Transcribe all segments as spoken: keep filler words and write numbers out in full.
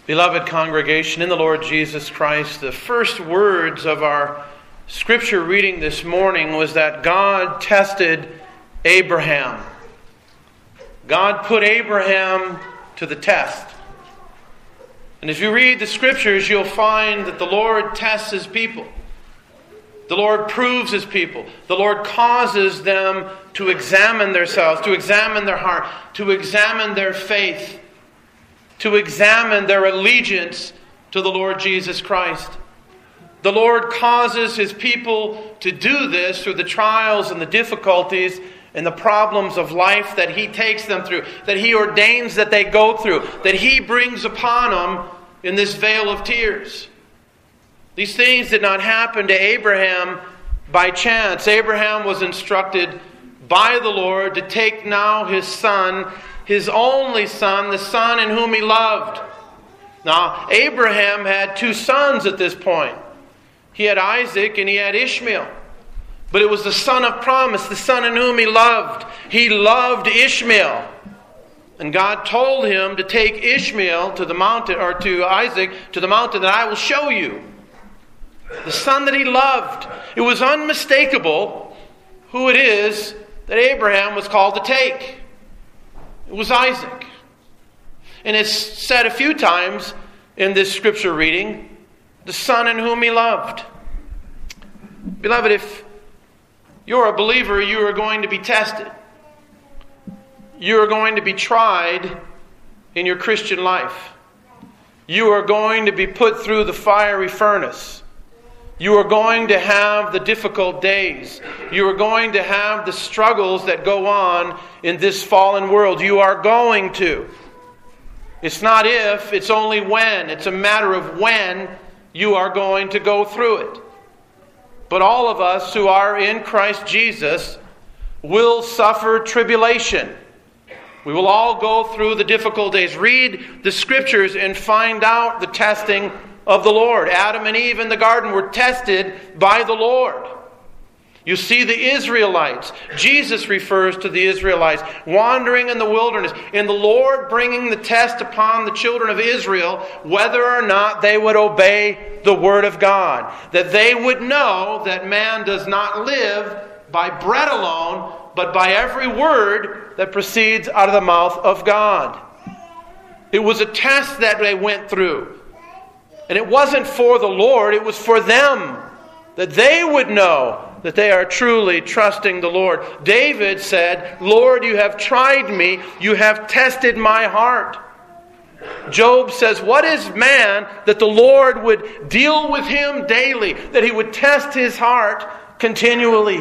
Beloved congregation in the Lord Jesus Christ, the first words of our scripture reading this morning was that God tested Abraham. God put Abraham to the test. And as you read the scriptures, you'll find that the Lord tests His people. The Lord proves His people. The Lord causes them to examine themselves, to examine their heart, to examine their faith, to examine their allegiance to the Lord Jesus Christ. The Lord causes His people to do this through the trials and the difficulties and the problems of life that He takes them through, that He ordains that they go through, that He brings upon them in this vale of tears. These things did not happen to Abraham by chance. Abraham was instructed by the Lord to take now his son, his only son, the son in whom he loved. Now, Abraham had two sons at this point. He had Isaac and he had Ishmael. But it was the son of promise, the son in whom he loved. He loved Ishmael. And God told him to take Ishmael to the mountain, or to Isaac, to the mountain that I will show you. The son that he loved. It was unmistakable who it is that Abraham was called to take. It was Isaac. And it's said a few times in this scripture reading, the son in whom he loved. Beloved, if you're a believer, you are going to be tested. You are going to be tried in your Christian life. You are going to be put through the fiery furnace. You are going to have the difficult days. You are going to have the struggles that go on in this fallen world. You are going to. It's not if, it's only when. It's a matter of when you are going to go through it. But all of us who are in Christ Jesus will suffer tribulation. We will all go through the difficult days. Read the scriptures and find out the testing of the Lord. Adam and Eve in the garden were tested by the Lord. You see the Israelites. Jesus refers to the Israelites wandering in the wilderness, and the Lord bringing the test upon the children of Israel whether or not they would obey the word of God. That they would know that man does not live by bread alone, but by every word that proceeds out of the mouth of God. It was a test that they went through. And it wasn't for the Lord, it was for them, that they would know that they are truly trusting the Lord. David said, Lord, you have tried me, you have tested my heart. Job says, what is man that the Lord would deal with him daily, that He would test his heart continually?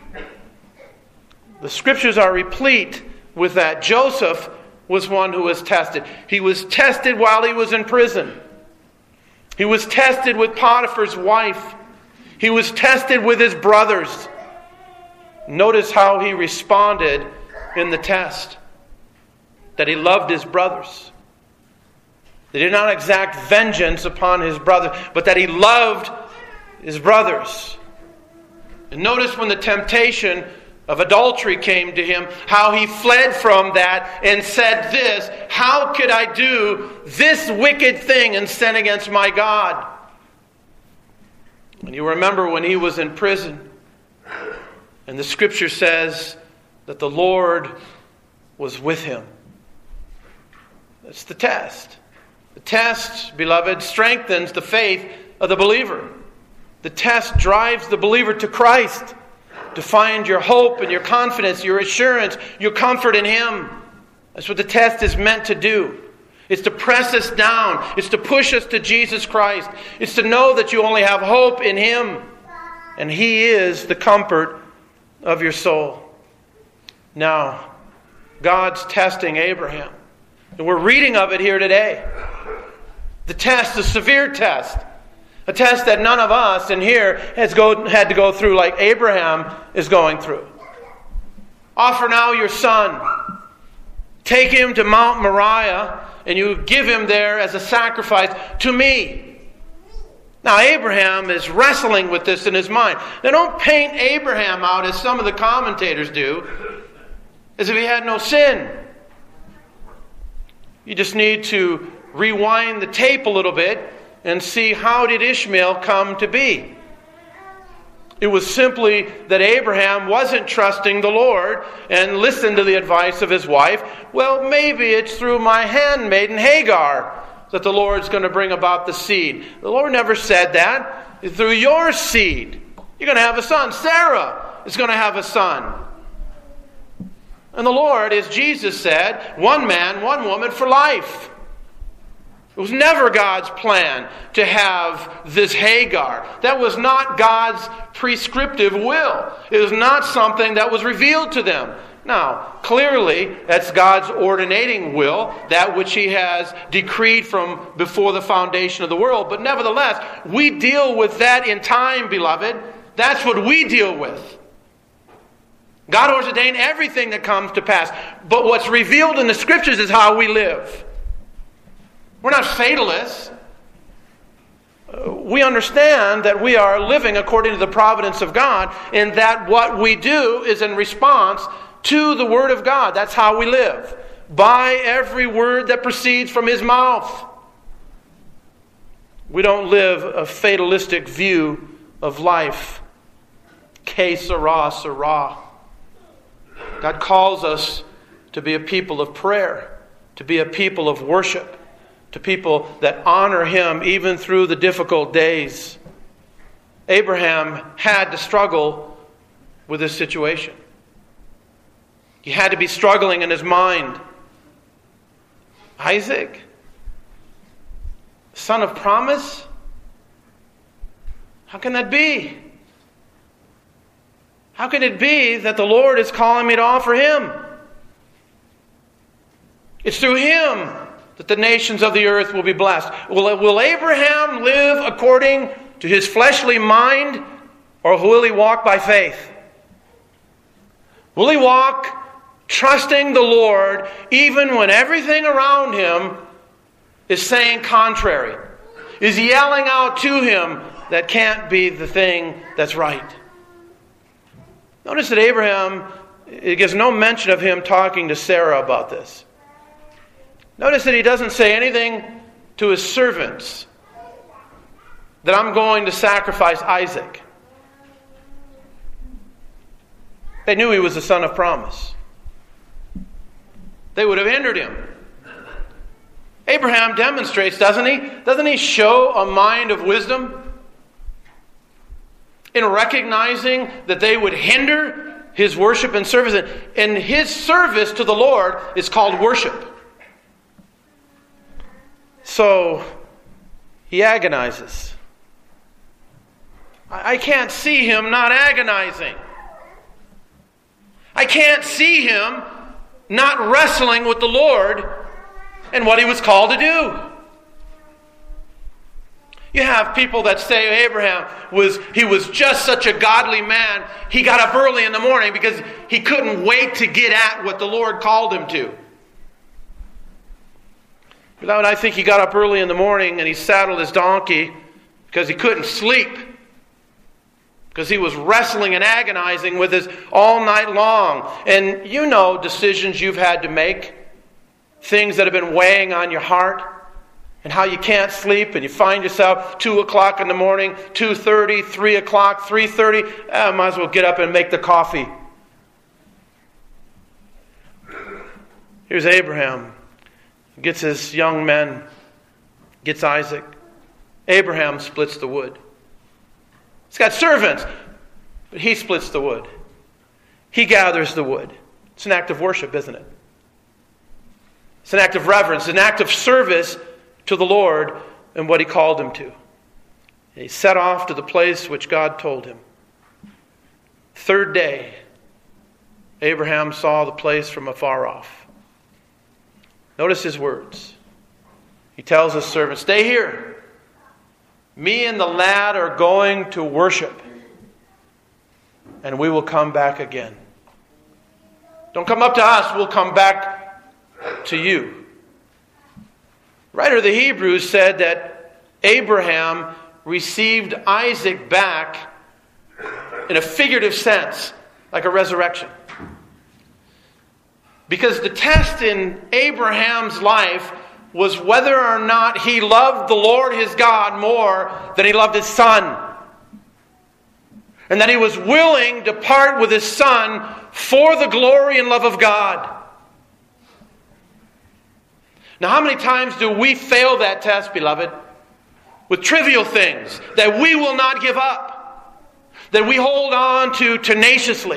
The scriptures are replete with that. Joseph was one who was tested. He was tested while he was in prison. He was tested with Potiphar's wife. He was tested with his brothers. Notice how he responded in the test. That he loved his brothers. They did not exact vengeance upon his brother, but that he loved his brothers. And notice when the temptation of adultery came to him, how he fled from that and said this, how could I do this wicked thing and sin against my God? And you remember when he was in prison, and the scripture says that the Lord was with him. That's the test. The test, beloved, strengthens the faith of the believer. The test drives the believer to Christ, to find your hope and your confidence, your assurance, your comfort in Him. That's what the test is meant to do. It's to press us down. It's to push us to Jesus Christ. It's to know that you only have hope in Him. And He is the comfort of your soul. Now, God's testing Abraham. And we're reading of it here today. The test, the severe test. A test that none of us in here has go, had to go through like Abraham is going through. Offer now your son. Take him to Mount Moriah and you give him there as a sacrifice to me. Now Abraham is wrestling with this in his mind. Now don't paint Abraham out as some of the commentators do, as if he had no sin. You just need to rewind the tape a little bit and see how did Ishmael come to be. It was simply that Abraham wasn't trusting the Lord and listened to the advice of his wife. Well, maybe it's through my handmaiden Hagar that the Lord's going to bring about the seed. The Lord never said that. It's through your seed. You're going to have a son. Sarah is going to have a son. And the Lord, as Jesus said, one man, one woman for life. It was never God's plan to have this Hagar. That was not God's prescriptive will. It was not something that was revealed to them. Now, clearly, that's God's ordinating will, that which He has decreed from before the foundation of the world. But nevertheless, we deal with that in time, beloved. That's what we deal with. God ordained everything that comes to pass. But what's revealed in the Scriptures is how we live. We're not fatalists. We understand that we are living according to the providence of God, and that what we do is in response to the Word of God. That's how we live. By every word that proceeds from His mouth. We don't live a fatalistic view of life. Que sera, sera. God calls us to be a people of prayer, to be a people of worship, to people that honor Him even through the difficult days. Abraham had to struggle with this situation. He had to be struggling in his mind. Isaac, son of promise? How can that be? How can it be that the Lord is calling me to offer Him? It's through Him that the nations of the earth will be blessed. Will, will Abraham live according to his fleshly mind, or will he walk by faith? Will he walk trusting the Lord even when everything around him is saying contrary, is yelling out to him that can't be the thing that's right? Notice that Abraham, it gives no mention of him talking to Sarah about this. Notice that he doesn't say anything to his servants that I'm going to sacrifice Isaac. They knew he was the son of promise. They would have hindered him. Abraham demonstrates, doesn't he? Doesn't he show a mind of wisdom in recognizing that they would hinder his worship and service? And his service to the Lord is called worship. So he agonizes. I can't see him not agonizing. I can't see him not wrestling with the Lord and what he was called to do. You have people that say Abraham was he was just such a godly man. He got up early in the morning because he couldn't wait to get at what the Lord called him to. Beloved, I think he got up early in the morning and he saddled his donkey because he couldn't sleep. Because he was wrestling and agonizing with this all night long. And you know decisions you've had to make. Things that have been weighing on your heart. And how you can't sleep and you find yourself two o'clock in the morning, two thirty, three o'clock, three thirty. I might as well get up and make the coffee. Here's Abraham. Gets his young men. Gets Isaac. Abraham splits the wood. He's got servants, but he splits the wood. He gathers the wood. It's an act of worship, isn't it? It's an act of reverence, an act of service to the Lord and what He called him to. And he set off to the place which God told him. Third day, Abraham saw the place from afar off. Notice his words. He tells his servant, "Stay here. Me and the lad are going to worship, and we will come back again." Don't come up to us, we'll come back to you. The writer of the Hebrews said that Abraham received Isaac back in a figurative sense, like a resurrection. Because the test in Abraham's life was whether or not he loved the Lord his God more than he loved his son. And that he was willing to part with his son for the glory and love of God. Now, how many times do we fail that test, beloved? With trivial things that we will not give up, that we hold on to tenaciously.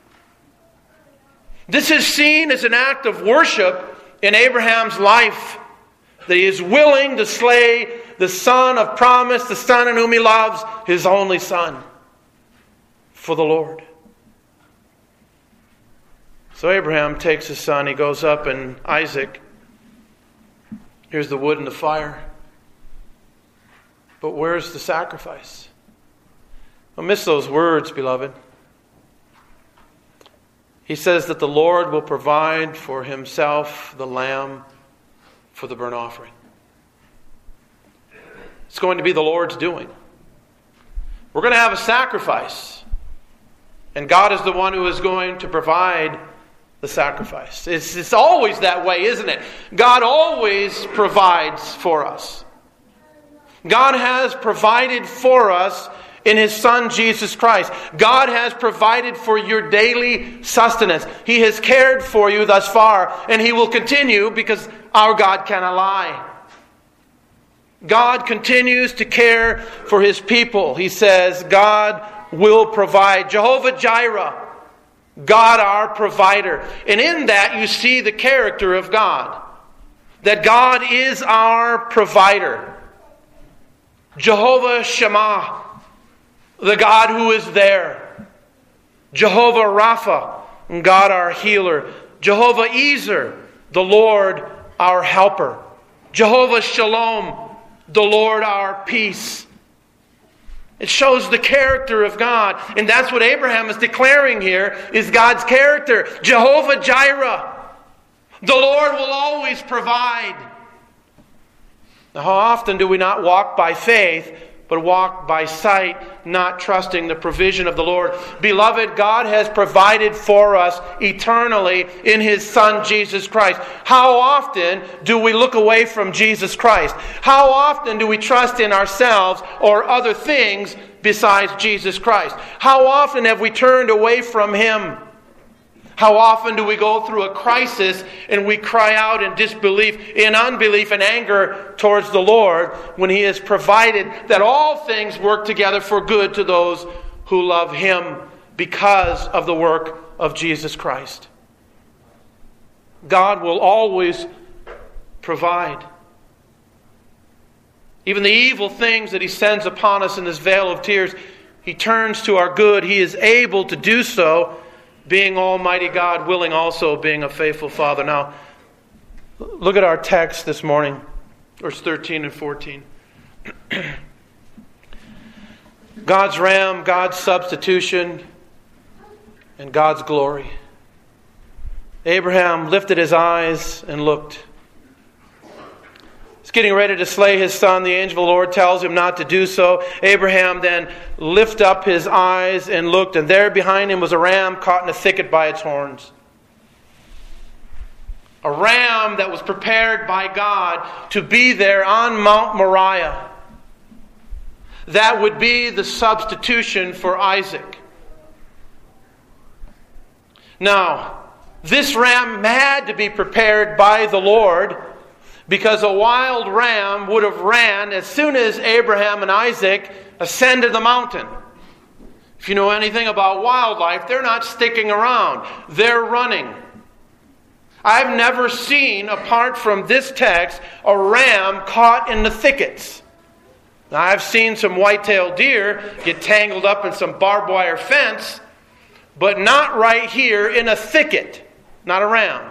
This is seen as an act of worship in Abraham's life, that he is willing to slay the son of promise, the son in whom he loves, his only son, for the Lord. So Abraham takes his son, he goes up, and Isaac, here's the wood and the fire. But where's the sacrifice? Don't miss those words, beloved. He says that the Lord will provide for himself the lamb for the burnt offering. It's going to be the Lord's doing. We're going to have a sacrifice. And God is the one who is going to provide the sacrifice. It's, it's always that way, isn't it? God always provides for us. God has provided for us in His Son, Jesus Christ. God has provided for your daily sustenance. He has cared for you thus far, and He will continue, because our God cannot lie. God continues to care for His people. He says, God will provide. Jehovah Jireh, God our provider. And in that you see the character of God. That God is our provider. Jehovah Shammah, the God who is there. Jehovah Rapha, God our healer. Jehovah Ezer, the Lord our helper. Jehovah Shalom, the Lord our peace. It shows the character of God. And that's what Abraham is declaring here, is God's character. Jehovah Jireh, the Lord will always provide. Now, how often do we not walk by faith, but walk by sight, not trusting the provision of the Lord? Beloved, God has provided for us eternally in His Son, Jesus Christ. How often do we look away from Jesus Christ? How often do we trust in ourselves or other things besides Jesus Christ? How often have we turned away from Him? How often do we go through a crisis and we cry out in disbelief, in unbelief and anger towards the Lord, when He has provided that all things work together for good to those who love Him because of the work of Jesus Christ? God will always provide. Even the evil things that He sends upon us in this vale of tears, He turns to our good. He is able to do so, being Almighty God, willing also, being a faithful Father. Now, look at our text this morning, verse thirteen and fourteen. God's ram, God's substitution, and God's glory. Abraham lifted his eyes and looked. He's getting ready to slay his son. The angel of the Lord tells him not to do so. Abraham then lifted up his eyes and looked, and there behind him was a ram caught in a thicket by its horns. A ram that was prepared by God to be there on Mount Moriah. That would be the substitution for Isaac. Now, this ram had to be prepared by the Lord, because a wild ram would have ran as soon as Abraham and Isaac ascended the mountain. If you know anything about wildlife, they're not sticking around. They're running. I've never seen, apart from this text, a ram caught in the thickets. Now, I've seen some white-tailed deer get tangled up in some barbed wire fence, but not right here in a thicket. Not a ram.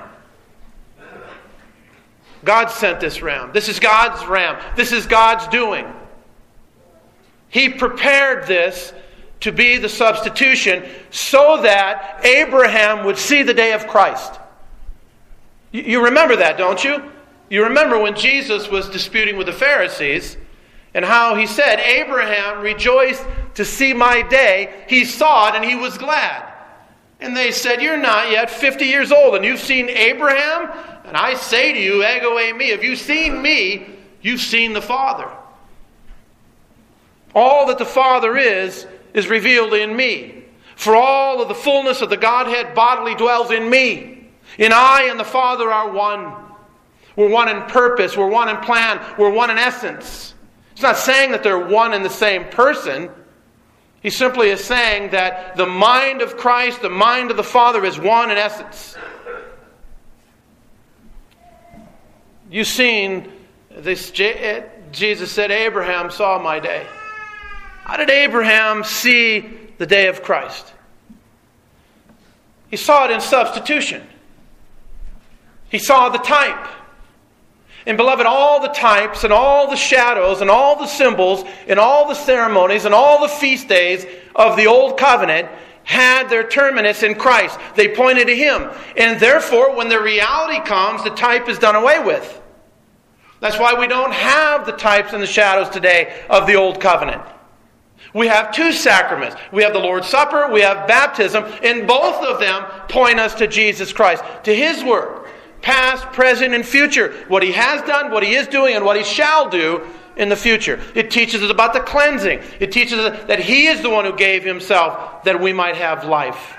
God sent this ram. This is God's ram. This is God's doing. He prepared this to be the substitution so that Abraham would see the day of Christ. You remember that, don't you? You remember when Jesus was disputing with the Pharisees and how He said, Abraham rejoiced to see my day. He saw it and he was glad. And they said, you're not yet fifty years old, and you've seen Abraham? And I say to you, ego eimi, if you've seen me, you've seen the Father. All that the Father is, is revealed in me. For all of the fullness of the Godhead bodily dwells in me. And I and the Father are one. We're one in purpose, we're one in plan, we're one in essence. It's not saying that they're one in the same person. He simply is saying that the mind of Christ, the mind of the Father is one in essence. You've seen this. Jesus said, Abraham saw my day. How did Abraham see the day of Christ? He saw it in substitution. He saw the type. And beloved, all the types and all the shadows and all the symbols and all the ceremonies and all the feast days of the Old Covenant had their terminus in Christ. They pointed to Him. And therefore, when the reality comes, the type is done away with. That's why we don't have the types and the shadows today of the Old Covenant. We have two sacraments. We have the Lord's Supper, we have baptism, and both of them point us to Jesus Christ, to His work. Past, present, and future. What He has done, what He is doing, and what He shall do in the future. It teaches us about the cleansing. It teaches us that He is the one who gave Himself that we might have life.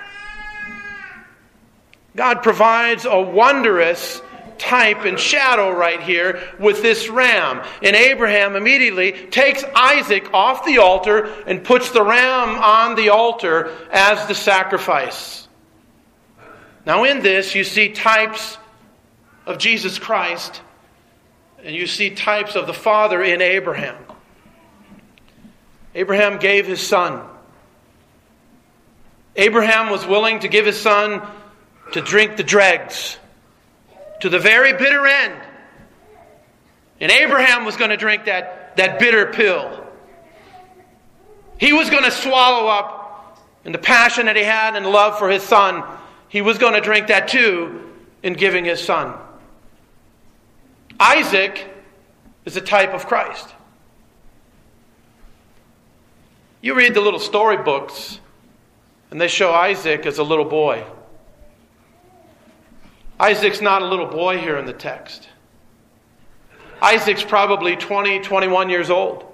God provides a wondrous type and shadow right here with this ram. And Abraham immediately takes Isaac off the altar and puts the ram on the altar as the sacrifice. Now in this you see types of Jesus Christ, and you see types of the Father in Abraham. Abraham gave his son. Abraham was willing to give his son to drink the dregs to the very bitter end. And Abraham was going to drink that, that bitter pill. He was going to swallow up in the passion that he had and love for his son. He was going to drink that too in giving his son. Isaac is a type of Christ. You read the little storybooks, and they show Isaac as a little boy. Isaac's not a little boy here in the text. Isaac's probably twenty, twenty-one years old.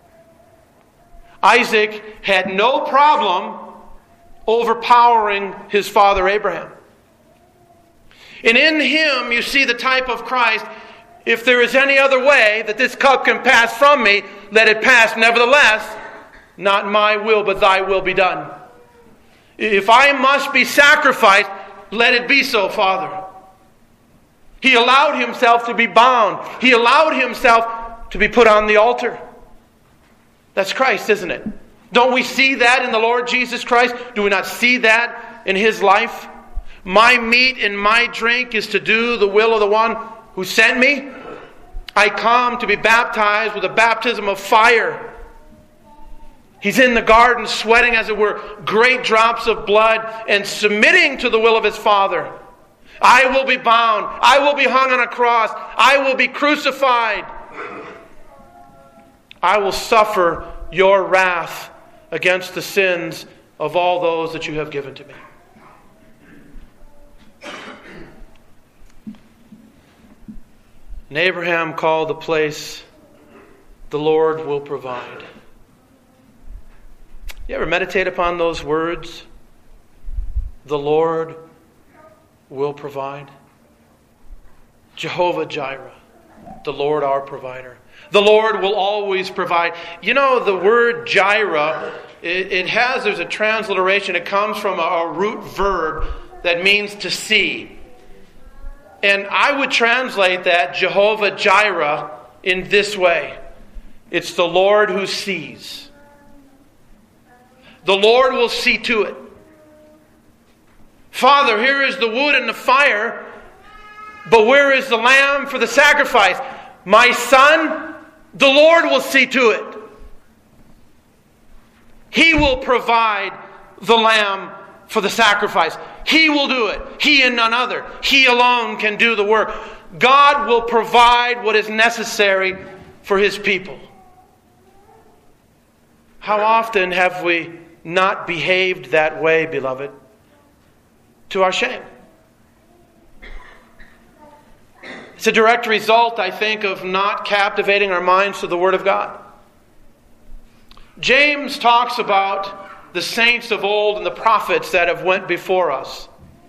Isaac had no problem overpowering his father Abraham. And in him you see the type of Christ. If there is any other way that this cup can pass from me, let it pass. Nevertheless, not my will, but thy will be done. If I must be sacrificed, let it be so, Father. He allowed himself to be bound. He allowed himself to be put on the altar. That's Christ, isn't it? Don't we see that in the Lord Jesus Christ? Do we not see that in His life? My meat and my drink is to do the will of the one who sent me. I come to be baptized with a baptism of fire. He's in the garden sweating, as it were, great drops of blood and submitting to the will of His Father. I will be bound. I will be hung on a cross. I will be crucified. I will suffer your wrath against the sins of all those that you have given to me. And Abraham called the place, the Lord will provide. You ever meditate upon those words? The Lord will provide. Jehovah Jireh, the Lord our provider. The Lord will always provide. You know, the word Jireh, it, it has, there's a transliteration. It comes from a, a root verb that means to see. And I would translate that, Jehovah Jireh, in this way. It's the Lord who sees. The Lord will see to it. Father, here is the wood and the fire, but where is the lamb for the sacrifice? My son, the Lord will see to it. He will provide the lamb for the sacrifice. He will do it. He and none other. He alone can do the work. God will provide what is necessary for His people. How often have we not behaved that way, beloved? to our shame. It's a direct result, I think, of not captivating our minds to the Word of God. James talks about the saints of old and the prophets that have went before us.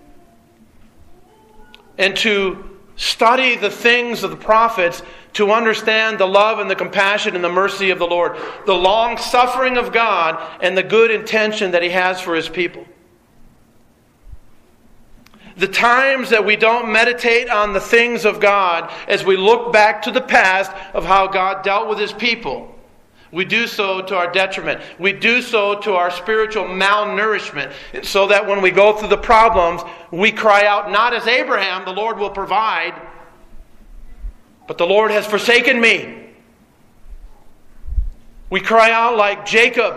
And to study the things of the prophets to understand the love and the compassion and the mercy of the Lord, the long suffering of God and the good intention that He has for His people. The times that we don't meditate on the things of God as we look back to the past of how God dealt with His people, we do so to our detriment. We do so to our spiritual malnourishment, so that when we go through the problems, we cry out, not as Abraham, the Lord will provide, but the Lord has forsaken me. We cry out like Jacob,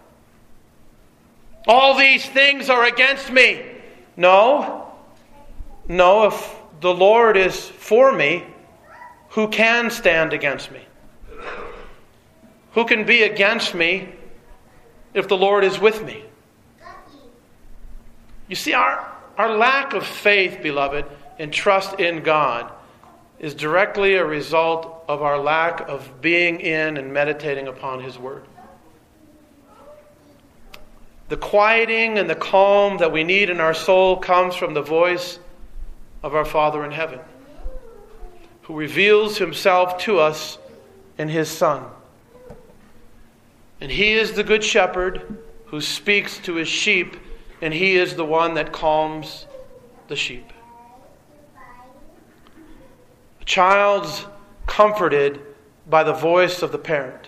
all these things are against me. No, no, if the Lord is for me, who can stand against me? Who can be against me if the Lord is with me? You see, our, our lack of faith, beloved, and trust in God is directly a result of our lack of being in and meditating upon His Word. The quieting and the calm that we need in our soul comes from the voice of our Father in heaven, who reveals Himself to us in His Son. And He is the good shepherd who speaks to His sheep, and He is the one that calms the sheep. A child's comforted by the voice of the parent,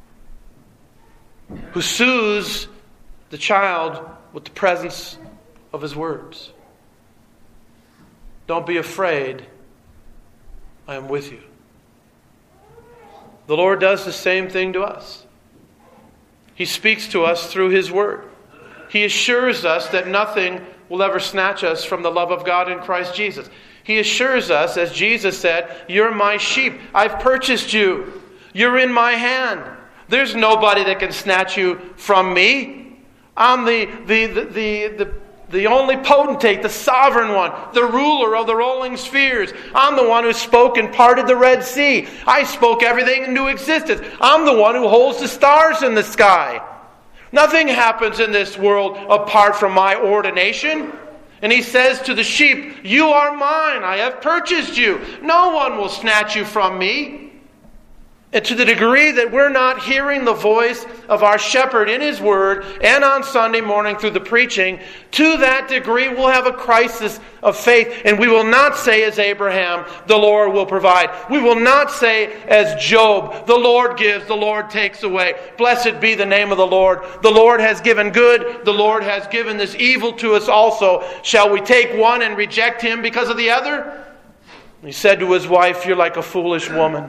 who soothes the child with the presence of his words. Don't be afraid, I am with you. The Lord does the same thing to us. He speaks to us through His Word. He assures us that nothing will ever snatch us from the love of God in Christ Jesus. He assures us, as Jesus said, you're my sheep. I've purchased you. You're in my hand. There's nobody that can snatch you from me. I'm the, the, the, the, the, the only potentate, the sovereign one, the ruler of the rolling spheres. I'm the one who spoke and parted the Red Sea. I spoke everything into existence. I'm the one who holds the stars in the sky. Nothing happens in this world apart from my ordination. And He says to the sheep, you are mine. I have purchased you. No one will snatch you from me. And to the degree that we're not hearing the voice of our shepherd in His Word and on Sunday morning through the preaching, to that degree we'll have a crisis of faith. And we will not say as Abraham, the Lord will provide. We will not say as Job, the Lord gives, the Lord takes away. Blessed be the name of the Lord. The Lord has given good. The Lord has given this evil to us also. Shall we take one and reject him because of the other? He said to his wife, you're like a foolish woman.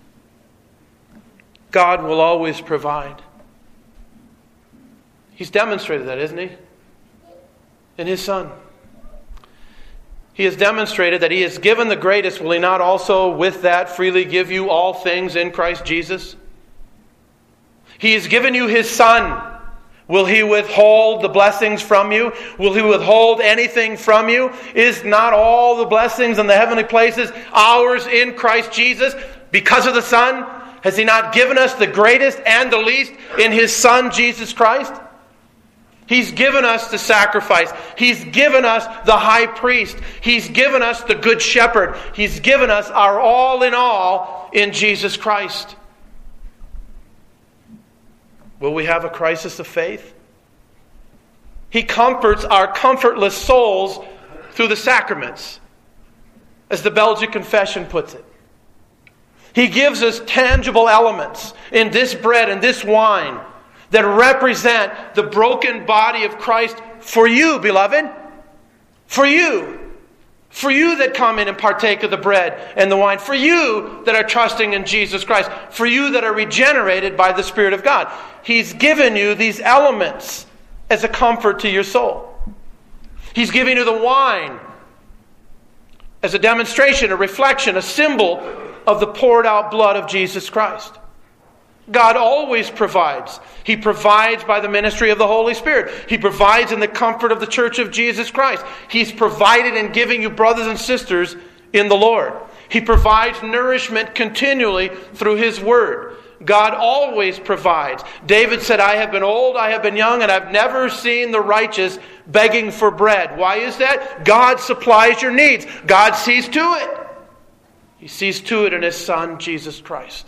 God will always provide. He's demonstrated that, isn't He? In His Son. He has demonstrated that He has given the greatest. Will He not also with that freely give you all things in Christ Jesus? He has given you His Son. Will He withhold the blessings from you? Will He withhold anything from you? Is not all the blessings in the heavenly places ours in Christ Jesus because of the Son? Has He not given us the greatest and the least in His Son, Jesus Christ? He's given us the sacrifice. He's given us the high priest. He's given us the good shepherd. He's given us our all in all in Jesus Christ. Will we have a crisis of faith? He comforts our comfortless souls through the sacraments, as the Belgic Confession puts it. He gives us tangible elements in this bread and this wine that represent the broken body of Christ for you, beloved. For you. For you that come in and partake of the bread and the wine. For you that are trusting in Jesus Christ. For you that are regenerated by the Spirit of God. He's given you these elements as a comfort to your soul. He's giving you the wine as a demonstration, a reflection, a symbol of the poured out blood of Jesus Christ. God always provides. He provides by the ministry of the Holy Spirit. He provides in the comfort of the church of Jesus Christ. He's provided in giving you brothers and sisters in the Lord. He provides nourishment continually through His Word. God always provides. David said, I have been old, I have been young, and I've never seen the righteous begging for bread. Why is that? God supplies your needs. God sees to it. He sees to it in His Son, Jesus Christ.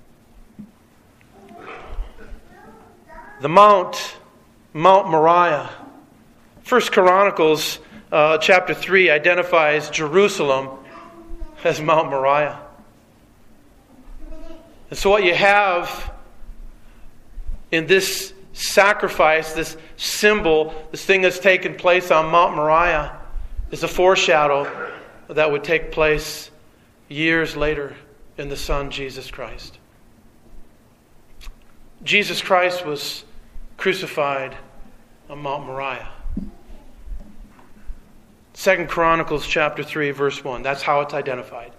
The Mount, Mount Moriah. First Chronicles uh, chapter three identifies Jerusalem as Mount Moriah. And so what you have in this sacrifice, this symbol, this thing that's taken place on Mount Moriah, is a foreshadow that would take place years later in the Son, Jesus Christ. Jesus Christ was crucified on Mount Moriah. Second Chronicles chapter three, verse one. That's how it's identified.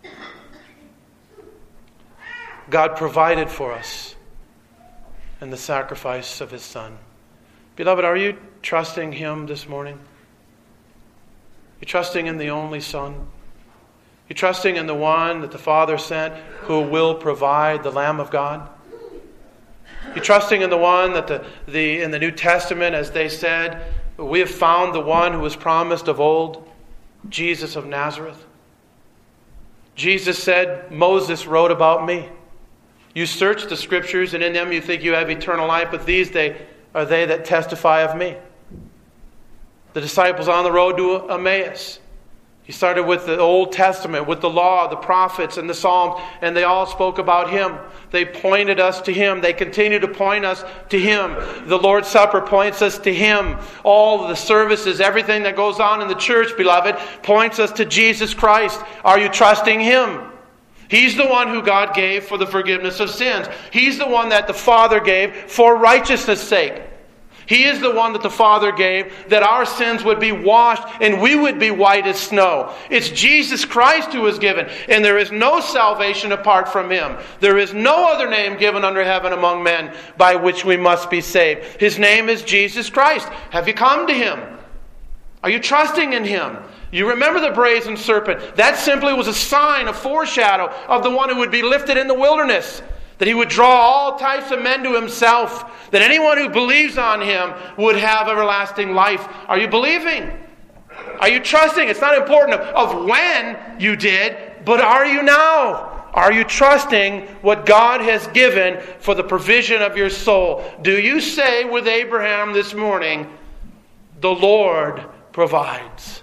God provided for us in the sacrifice of His Son. Beloved, are you trusting Him this morning? You're trusting in the only Son? You're trusting in the one that the Father sent who will provide, the Lamb of God? You're trusting in the one that the, the in the New Testament, as they said, we have found the one who was promised of old, Jesus of Nazareth. Jesus said, Moses wrote about me. You search the Scriptures, and in them you think you have eternal life, but these they are they that testify of me. The disciples on the road to Emmaus. He started with the Old Testament, with the law, the prophets, and the Psalms, and they all spoke about Him. They pointed us to Him. They continue to point us to Him. The Lord's Supper points us to Him. All of the services, everything that goes on in the church, beloved, points us to Jesus Christ. Are you trusting Him? He's the one who God gave for the forgiveness of sins. He's the one that the Father gave for righteousness' sake. He is the one that the Father gave that our sins would be washed and we would be white as snow. It's Jesus Christ who is given, and there is no salvation apart from Him. There is no other name given under heaven among men by which we must be saved. His name is Jesus Christ. Have you come to Him? Are you trusting in Him? You remember the brazen serpent. That simply was a sign, a foreshadow of the one who would be lifted in the wilderness. That He would draw all types of men to Himself. That anyone who believes on Him would have everlasting life. Are you believing? Are you trusting? It's not important of, of when you did, but are you now? Are you trusting what God has given for the provision of your soul? Do you say with Abraham this morning, the Lord provides?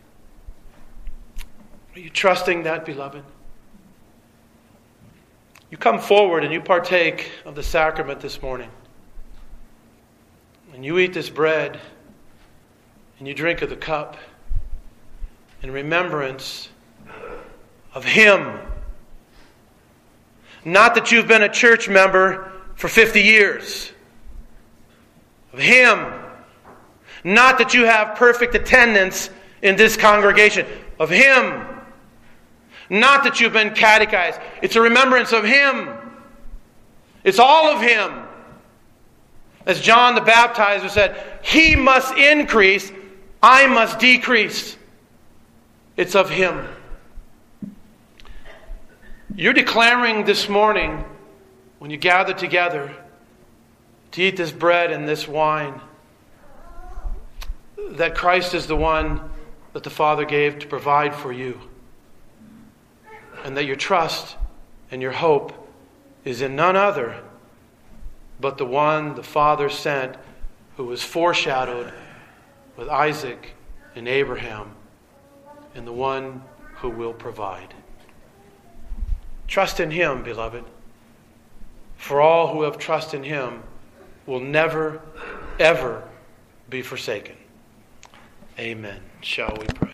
Are you trusting that, beloved? You come forward and you partake of the sacrament this morning. And you eat this bread and you drink of the cup in remembrance of Him. Not that you've been a church member for fifty years. Of Him. Not that you have perfect attendance in this congregation. Of Him. Not that you've been catechized. It's a remembrance of Him. It's all of Him. As John the Baptizer said, He must increase, I must decrease. It's of Him. You're declaring this morning, when you gather together to eat this bread and this wine, that Christ is the one that the Father gave to provide for you. And that your trust and your hope is in none other but the one the Father sent, who was foreshadowed with Isaac and Abraham, and the one who will provide. Trust in Him, beloved. For all who have trust in Him will never, ever be forsaken. Amen. Shall we pray?